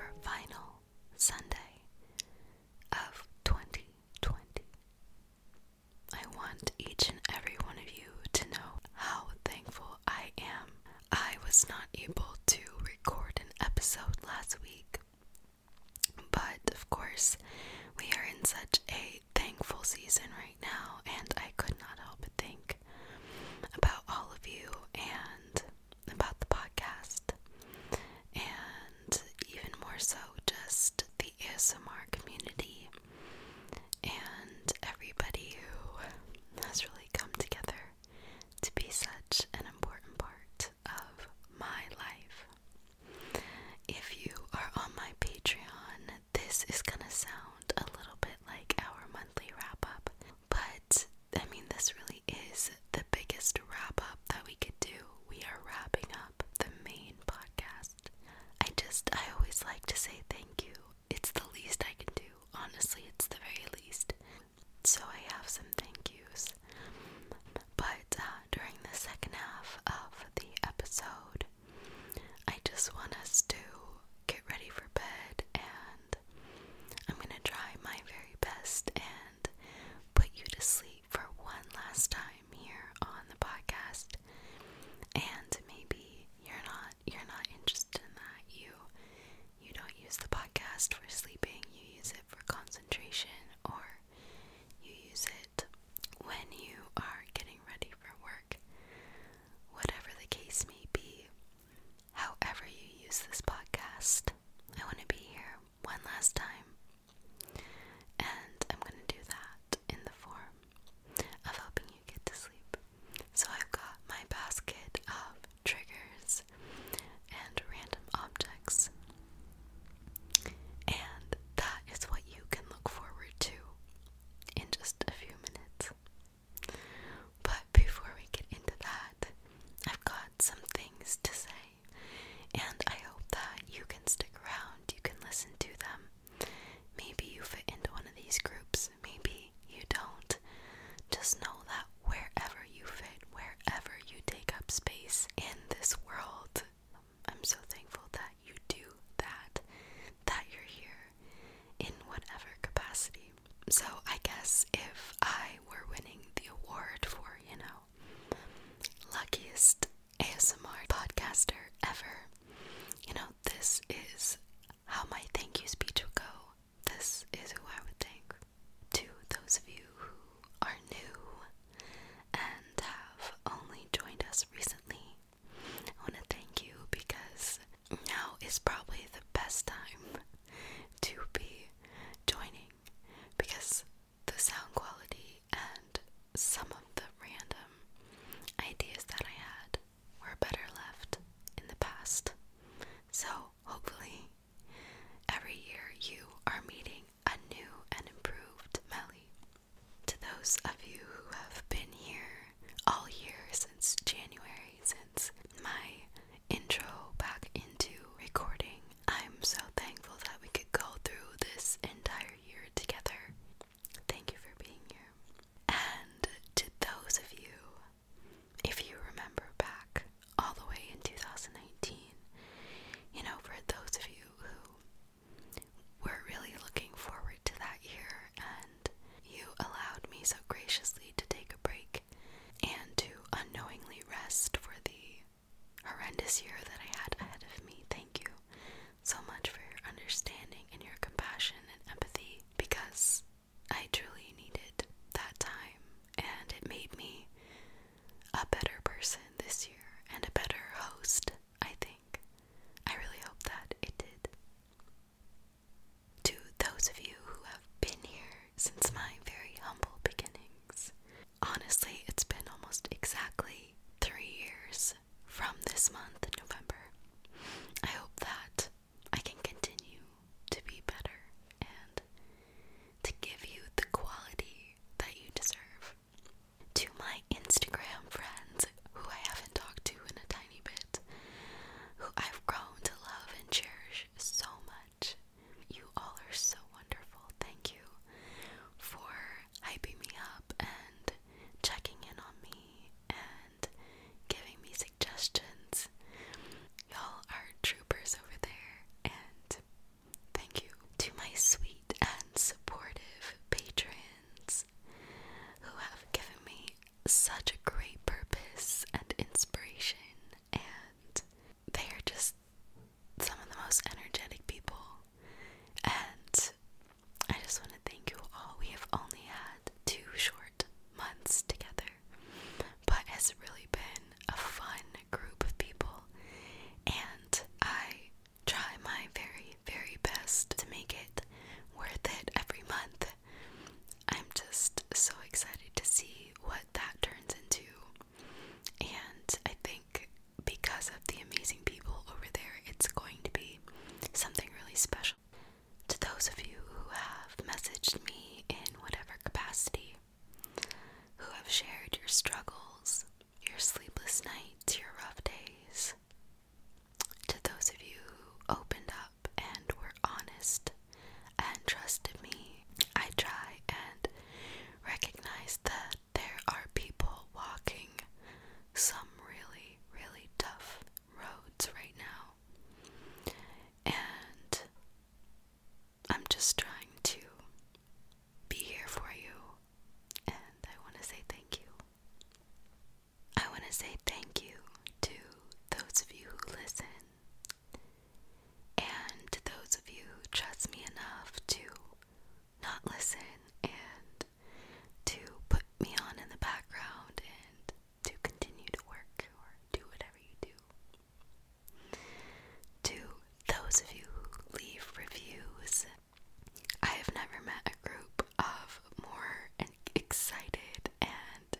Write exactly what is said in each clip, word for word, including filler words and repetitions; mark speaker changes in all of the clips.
Speaker 1: our final Sunday of twenty twenty. I want each and every one of you to know how thankful I am. I was not able to record an episode last week, but of course, we are in such a thankful season right now, and I could not help but think about all of you and about the podcast, and even more so just the A S M R community and everybody who has really come together to be such an important part of my life. If you are on my Patreon, this is gonna sound a little bit like our monthly wrap-up, but I mean, this really is the biggest wrap-up that we could do. We are wrapping up the main podcast. I just, I always like to say thank you. It's the least I can do. Honestly, it's the very least. So I have some thank yous. But uh, during the second half of the episode, I just want us to get ready for bed, and I'm gonna try my very best and put you to sleep for one last time here on the podcast. And maybe you're not you're not interested in that. You you don't use the podcast for sleeping. You use it for concentration, or you use it when you are getting ready for work. Whatever the case may be, however you use this podcast, I want to be here one last time, and I'm going to do that in the form of helping you get to sleep. So I've got my basket of triggers and random objects, and that is what you can look forward to in just a few minutes. But before we get into that, I've got some things to say, and I hope that you can stick around, you can listen to them. Maybe you fit into one of these groups, maybe you don't. Just know that wherever you fit, wherever you take up space in this world, I'm so thankful that you do that, that you're here in whatever capacity. So I guess if I were winning the award for, you know, luckiest A S M R podcaster ever, you know, this is how my thank you speech would go. This is who I would thank. To those of you who are new and have only joined us recently, I want to thank you, because now is probably the best time to be joining, because the sound quality and some of the random ideas that I had were better left in the past. So hopefully every year you are meeting a new and improved Melly. To those of you who have been here all year, since January, since my intro back into recording, I'm so thankful that we could go through this honest. And trust me, I try and recognize that there are people walking some really, really tough roads right now. And I'm just trying to be here for you. And I want to say thank you. I want to say thank you to those of you who listen. And to those of you who trust me enough to not listen and to put me on in the background and to continue to work or do whatever you do. To those of you who leave reviews, I have never met a group of more excited and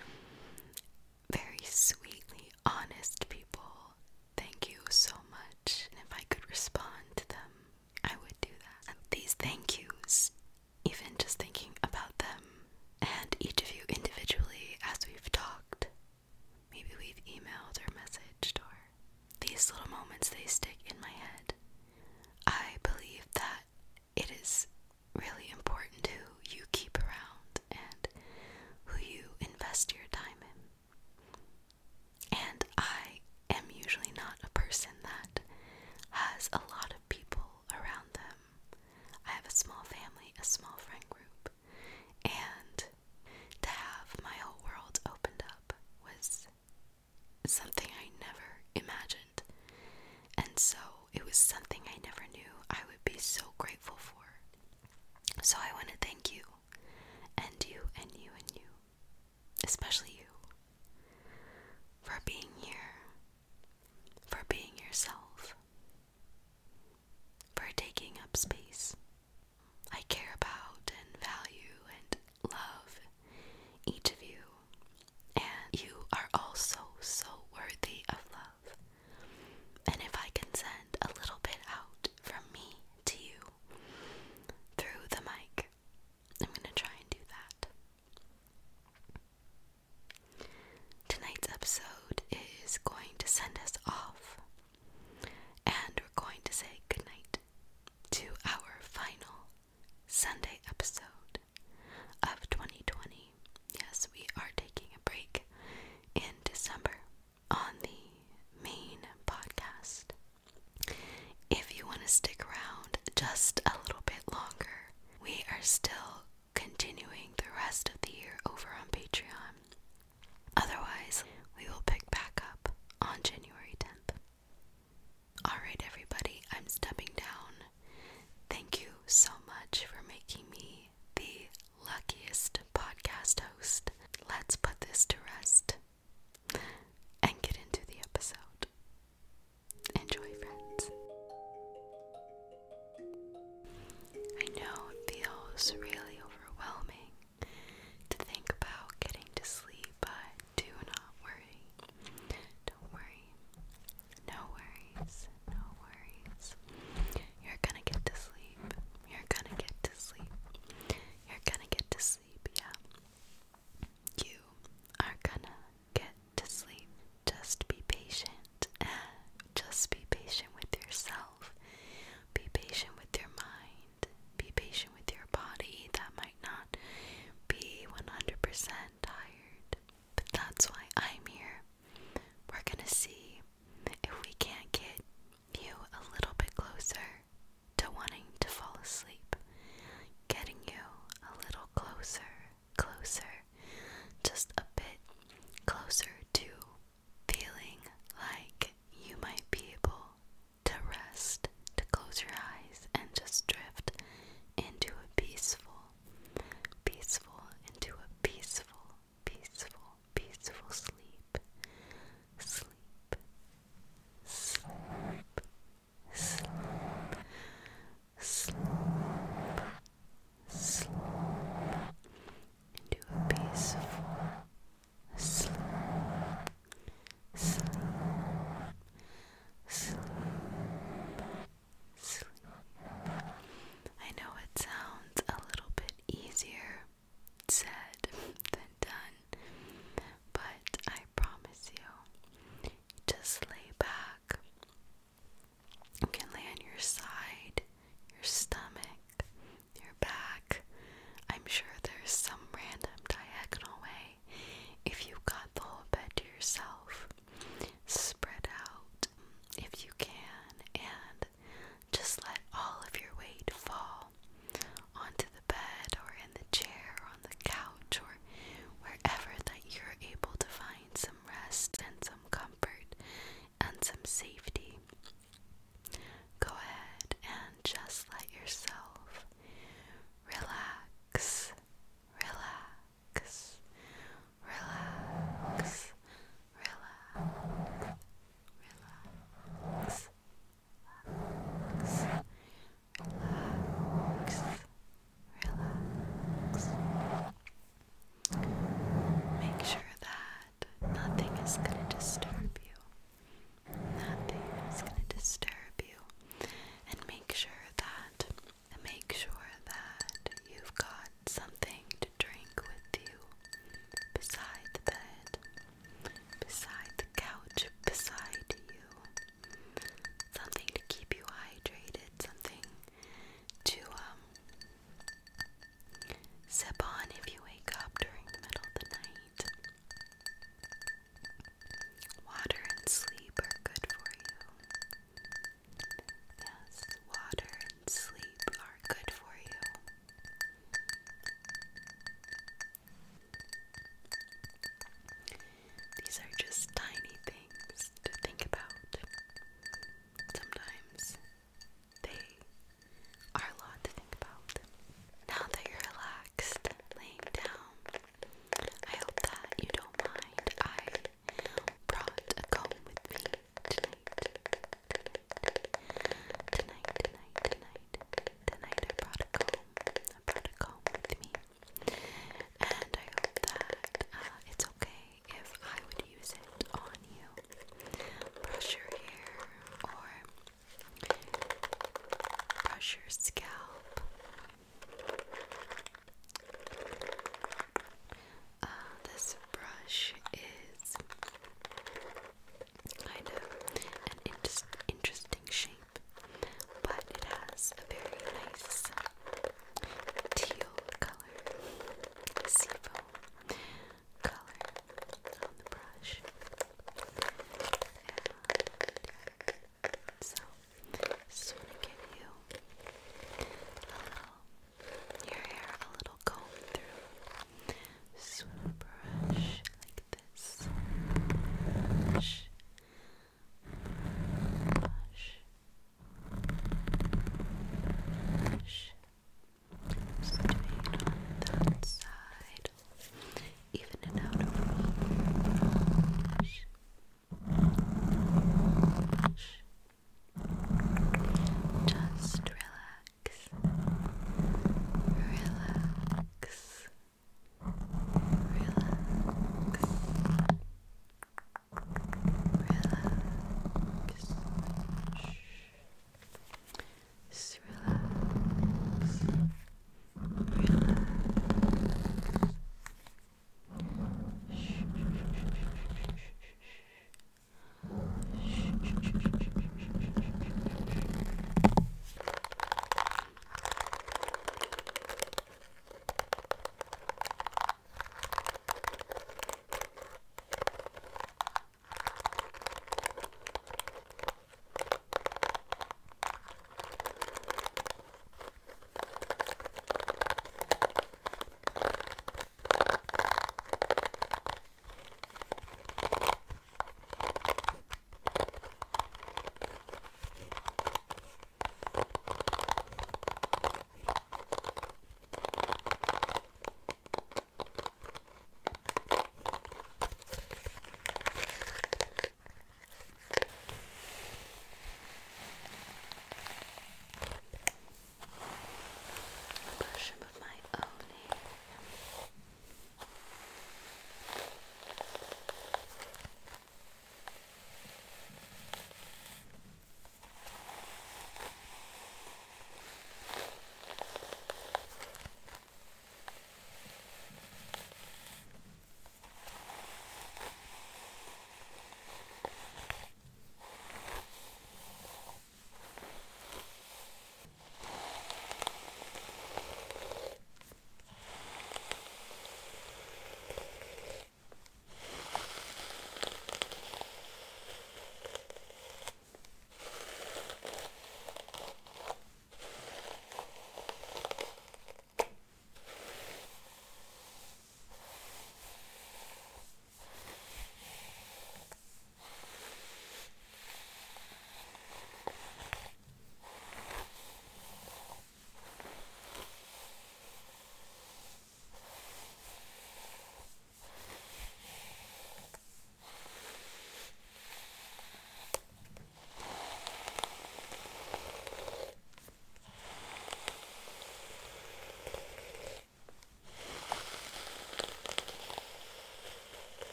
Speaker 1: very sweetly honest people. Thank you so much. And if I could respond to them, I would do that. And these thank yous, even just thinking about them and each of you individually as we've talked, maybe we've emailed or messaged, or these little moments, they stick in my head. I believe that it is really important who you keep around and who you invest your time in. And I am usually not a person that has a lot of people around them. I have a small family, a small friend group, and to have my whole world opened up was something I never imagined. And so it was something I never knew I would be so grateful for. So I want to thank you, and you, and you, and you, especially you, for being here, for being yourself, for taking up space. I care about and value and love each of you, and you are all so, so worthy of love. And if I can send a little bit out from me to you through the mic, I'm going to try and do that. Tonight's episode is going to send us off, and we're going to say goodnight to our final Sunday episode of twenty twenty. Yes, we are taking a break in December on the main podcast. If you want to stick around just a little bit longer, we are still continuing the rest of the year over on Patreon. Otherwise, we will pick back up on January tenth. Alright, everybody, I'm stepping down. Thank you so much for making me the luckiest podcast host. Let's put this to rest and get into the episode. Enjoy, friends. I know it feels really overwhelming to think about getting to sleep, but do not worry. Don't worry. No worries. No worries. You're gonna get to sleep. You're gonna get to sleep. You're gonna get to sleep, yeah. You are gonna get to sleep. Just be patient. Just be patient with yourself. Be patient with your mind. Be patient with your body. brush your scalp. Uh, this brush is kind of an in- interesting shape, but it has a very nice teal color, seafoam color on the brush. And so, just want to give you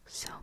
Speaker 1: so